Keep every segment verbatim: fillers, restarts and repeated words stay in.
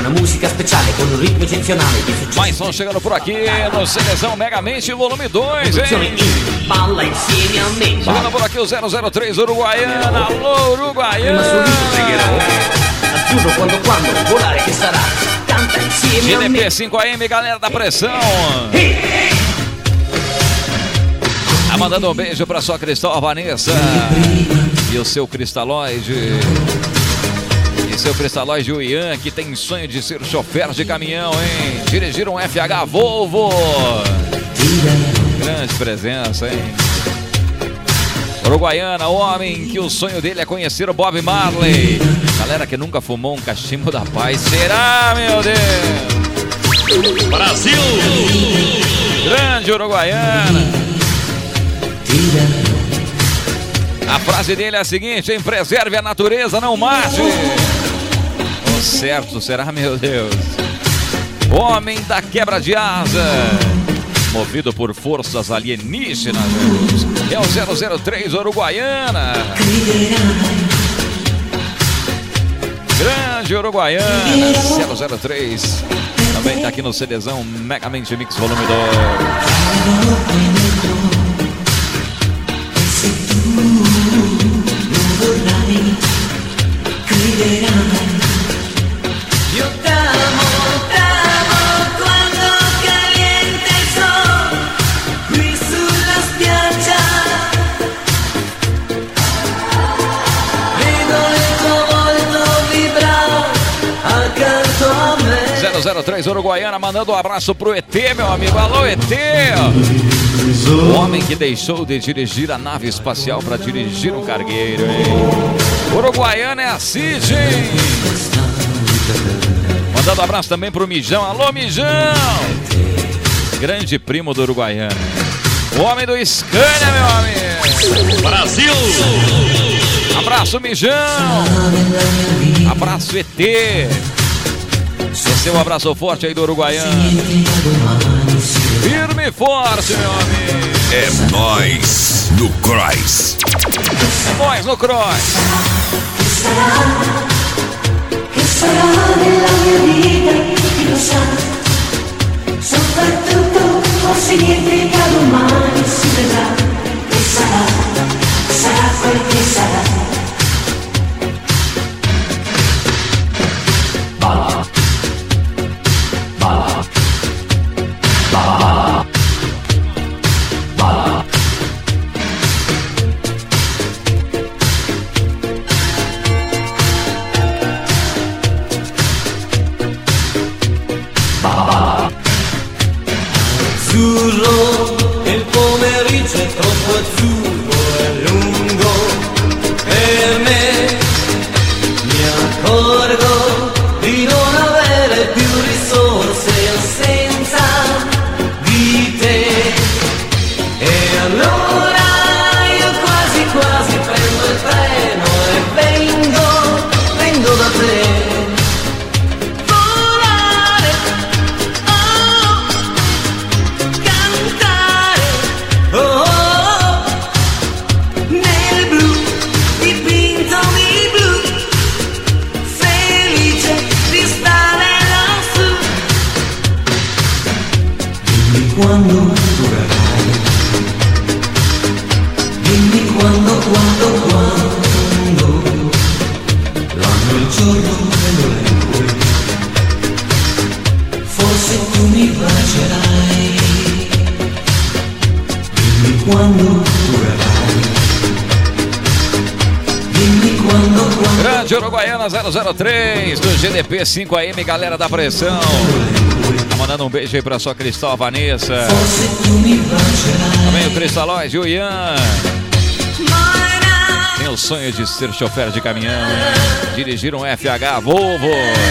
una musica speciale con un ritmo eccezionale di successo. Mais som chegando por aqui no Seleção Megamente volume dois, hein? Balla insieme a me. Chegando por aqui o zero zero três Uruguaiana. Alô, Uruguaiana. Azzurro quando quando volare che sarà. Canta insieme a G D me. P cinco A M, galera da pressão. Tá mandando um beijo pra sua Cristal Vanessa e o seu Cristalóide. E seu Cristalóide, o Ian, que tem sonho de ser chofer de caminhão, hein? Dirigir um F H Volvo. Grande presença, hein? Uruguaiana, homem que o sonho dele é conhecer o Bob Marley. Galera que nunca fumou um cachimbo da paz. Será, meu Deus? Brasil! Grande Uruguaiana. A frase dele é a seguinte, hein? Preserve a natureza, não mate. Oh, certo, será, meu Deus? Homem da quebra de asa, movido por forças alienígenas. É o zero zero três Uruguaiana. Grande Uruguaiana, zero zero três. Também tá aqui no CDzão Megamente Mix volume dois. Io t'amo, t'amo quando caliente il sol qui sulla spiaggia. Vedo il tuo volto vibrare accanto a me. zero zero três Uruguaiana mandando um abraço pro E T, meu amigo. Alô, E T! O homem que deixou de dirigir a nave espacial para dirigir um cargueiro, hein? Uruguaiana é a Cid, hein? Mandando um abraço também pro Mijão. Alô, Mijão! Grande primo do Uruguaiana. O homem do Scania, meu amigo. Brasil! Abraço, Mijão! Abraço, E T! Esse é um abraço forte aí do Uruguaiana. Firme e forte, meu amigo. É nóis no Cross. É nóis no Cross. Che sarà, che sarà nella mia vita, chi lo sa, soprattutto forse niente da domani si vedrà, che sarà, sarà quel che sarà. Balla. Balla. Balla. Balla. Balla. Azzurro, e il pomeriggio è troppo azzurro e lungo per me. Mi accorgo di non avere più risorse senza di te. E allora io quasi quasi prendo il treno e vengo, vengo da te. Volare, oh, cantare, oh, oh, nel blu, dipinto di blu, felice di stare lassù. Dimmi quando durerai, dimmi quando, quando, quando, l'anno, il giorno e l'ora in cui forse tu mi bacerai. Dimmi quando durerai, dimmi quando, quando. Grande Uruguaiana zero zero três do G D P cinco A M, galera da pressão. Tá mandando um beijo aí pra sua Cristal Vanessa. Forse tu mi bacerai. Também o Cristalóide, o Ian. Tem o sonho de ser chofer de caminhão, dirigir um F H Volvo.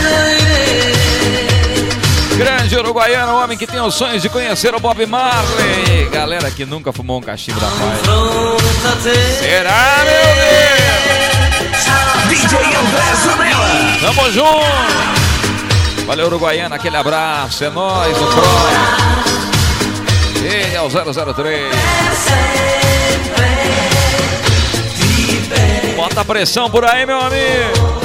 Grande Uruguaiano, homem que tem os sonhos de conhecer o Bob Marley. Galera que nunca fumou um cachimbo da paz. Será, meu Deus? D J André Zanella. Tamo junto. Valeu, Uruguaiana, aquele abraço. É nóis, o Cross. Ele é o zero zero três. Bota pressão por aí, meu amigo.